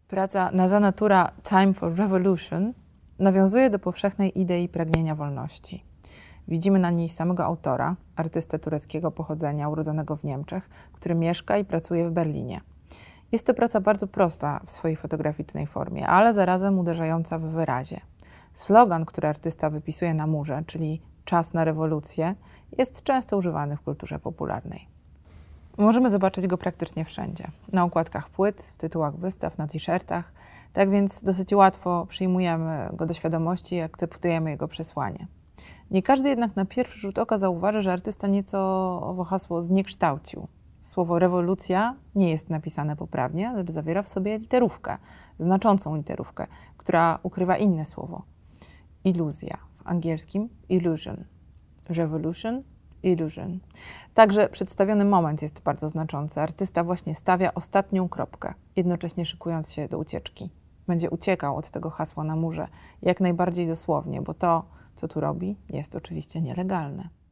Praca Nasa Natura Time for Revolution nawiązuje do powszechnej idei pragnienia wolności. Widzimy na niej samego autora, artystę tureckiego pochodzenia, urodzonego w Niemczech, który mieszka i pracuje w Berlinie. Jest to praca bardzo prosta w swojej fotograficznej formie, ale zarazem uderzająca w wyrazie. Slogan, który artysta wypisuje na murze, czyli czas na rewolucję, jest często używany w kulturze popularnej. Możemy zobaczyć go praktycznie wszędzie. Na okładkach płyt, w tytułach wystaw, na t-shirtach. Tak więc dosyć łatwo przyjmujemy go do świadomości i akceptujemy jego przesłanie. Nie każdy jednak na pierwszy rzut oka zauważy, że artysta nieco owo hasło zniekształcił. Słowo rewolucja nie jest napisane poprawnie, lecz zawiera w sobie literówkę, znaczącą literówkę, która ukrywa inne słowo. Iluzja, w angielskim illusion. Revolution, illusion. Także przedstawiony moment jest bardzo znaczący. Artysta właśnie stawia ostatnią kropkę, jednocześnie szykując się do ucieczki. Będzie uciekał od tego hasła na murze jak najbardziej dosłownie, bo to, co tu robi, jest oczywiście nielegalne.